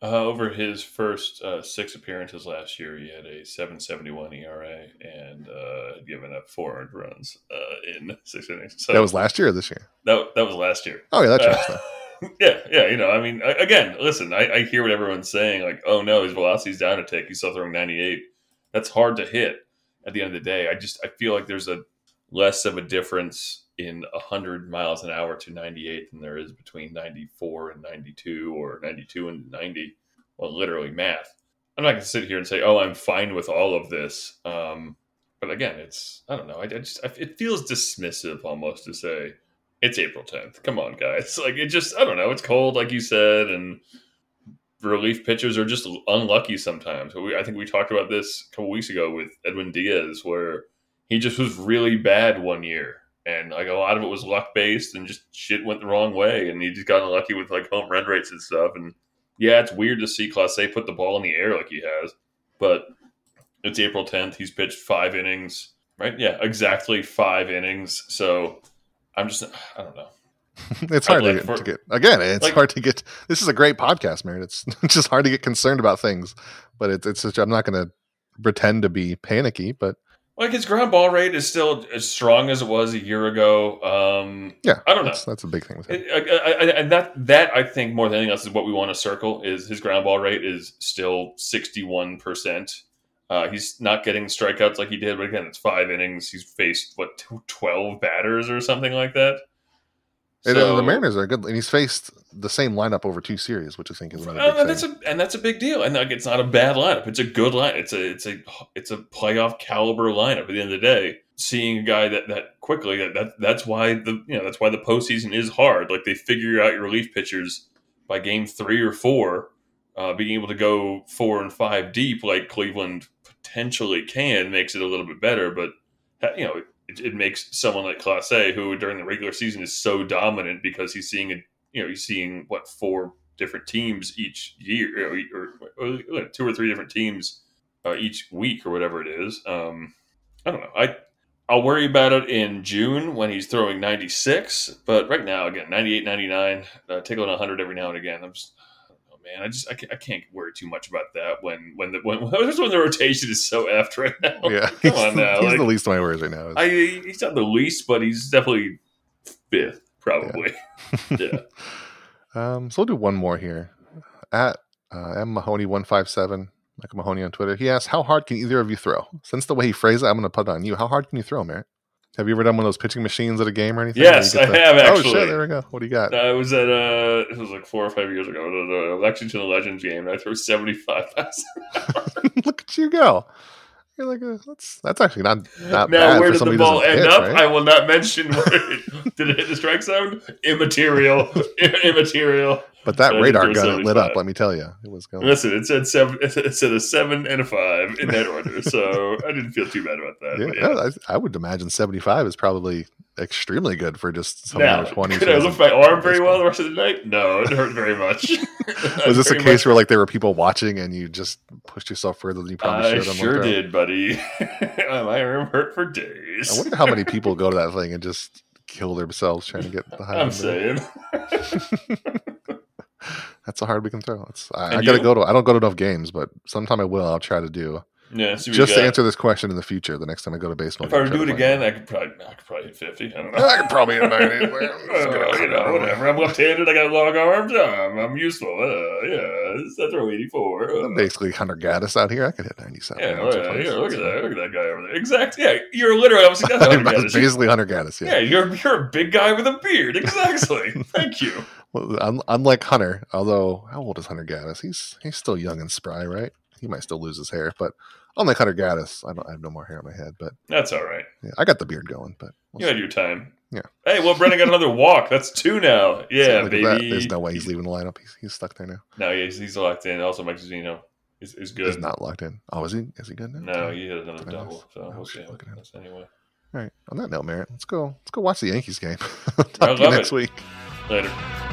Uh, over his first uh, six appearances last year, he had a seven seventy-one E R A and uh, given up four earned runs uh, in six innings. So that was last year or this year? That, that was last year. Oh, yeah, that tracks uh, Yeah, yeah. You know, I mean, again, listen, I, I hear what everyone's saying. Like, oh, no, his velocity's down a tick. He's still throwing ninety-eight. That's hard to hit at the end of the day. I just I feel like there's a less of a difference in one hundred miles an hour to ninety-eight than there is between ninety-four and ninety-two or ninety-two and ninety. Well, literally math. I'm not going to sit here and say, oh, I'm fine with all of this. Um, but again, it's, I don't know. I, I just, I, it feels dismissive almost to say it's April tenth. Come on, guys. Like, it just, I don't know. It's cold, like you said, and relief pitchers are just unlucky sometimes. We, I think we talked about this a couple weeks ago with Edwin Diaz, where he just was really bad one year. And like a lot of it was luck based and just shit went the wrong way. And he just got unlucky with like home run rates and stuff. And yeah, it's weird to see Clase put the ball in the air like he has, but it's April tenth. He's pitched five innings, right? Yeah, exactly five innings. So I'm just, I don't know. It's hard to, like get, for, to get, again, it's like, hard to get, this is a great podcast, man. It's just hard to get concerned about things, but it's, it's such, I'm not going to pretend to be panicky, but like his ground ball rate is still as strong as it was a year ago. Um, yeah, I don't know. That's, that's a big thing with him. It, I, I, and that, that I think more than anything else is what we want to circle is his ground ball rate is still sixty-one percent. Uh, he's not getting strikeouts like he did, but again, it's five innings. He's faced, what, twelve batters or something like that? And so, the Mariners are good, and he's faced the same lineup over two series, which I think is another big uh, thing. That's a, and that's a big deal. And like, it's not a bad lineup. It's a good lineup. It's a it's a it's a playoff caliber lineup. At the end of the day, seeing a guy that that quickly that, that that's why the you know that's why the postseason is hard. Like they figure out your relief pitchers by game three or four, uh, being able to go four and five deep like Cleveland potentially can makes it a little bit better. But you know. It, it makes someone like Clase, who during the regular season is so dominant because he's seeing a, you know, he's seeing what four different teams each year, or, or, or two or three different teams uh, each week, or whatever it is. Um, I don't know. I I'll worry about it in June when he's throwing ninety-six, but right now, again, ninety-eight, ninety-nine, uh, tickling one hundred every now and again. I'm just. Man, I just I can't, I can't worry too much about that when when the when, when the rotation is so effed right now. Yeah, come on now. He's like, the least of my worries right now. I, he's not the least, but he's definitely fifth, probably. Yeah. yeah. Um. So we'll do one more here. At uh, M Mahoney one five seven, Michael Mahoney on Twitter. He asks, "How hard can either of you throw?" Since the way he phrased it, I'm going to put it on you. How hard can you throw, Merritt? Have you ever done one of those pitching machines at a game or anything? Yes, I to, have actually. Oh shit! There we go. What do you got? I was at uh, it was like four or five years ago. The Lexington Legends game, and I threw seventy-five miles an hour. Look at you go! You're like, a, that's that's actually not not now, bad where for did the somebody who ball doesn't end pitch, up? right? I will not mention where it did it hit the strike zone. Immaterial, immaterial. But that But radar it gun was it lit up. seventy-five. Let me tell you, it was going. Listen, it said seven. It said a seven and a five in that order, so I didn't feel too bad about that. Yeah, but yeah. I, I would imagine seventy-five is probably extremely good for just some Now, of their twenties. could I lift my arm very well the rest of the night? No, it hurt very much. Was this a Very case much- where like there were people watching and you just pushed yourself further than you probably I should? on one sure throw? did, buddy. My arm hurt for days. I wonder how many people go to that thing and just kill themselves trying to get the high. I'm number. saying. That's how hard we can throw. It's, I, And I gotta you? go to. I don't go to enough games, but sometime I will. I'll try to do Yeah, see what just we to got. answer this question in the future. The next time I go to baseball, If I were game, to do try it find again, I could probably, I could probably hit fifty. I don't know. out. I could probably hit ninety. Uh, you know, whatever. I'm left-handed. I got long arms. I'm, I'm useful. Uh, yeah, I throw eighty-four. Uh, I'm basically Hunter Gaddis out here. I could hit ninety-seven. yeah, once or yeah, twice. yeah, look at that. Look at that guy over there. Exactly. Yeah, you're literally. I was like, that's Hunter That's Gaddis. basically Hunter Gaddis. Yeah, Yeah. you're you're a big guy with a beard. Exactly. Thank you. Well, un- unlike Hunter, although how old is Hunter Gaddis? He's he's still young and spry, right? He might still lose his hair, but unlike Hunter Gaddis, I don't I have no more hair on my head. But That's all right. yeah, I got the beard going. But we'll You had your time. Yeah. Hey, well, Brennan got another walk. That's two now. see. Yeah, Look at that. baby. There's no way he's leaving the lineup. He's, he's stuck there now. No, he's, he's locked in. Also, Mike Zeno is, is good. He's not locked in. Oh, is he? Is he good now? No, he hit another Very double. nice. So Oh, we'll see shit, how look at it him. goes anyway. All right. On that note, Merritt, let's go. Let's go watch the Yankees game. I Talk to you love next it. week. Later.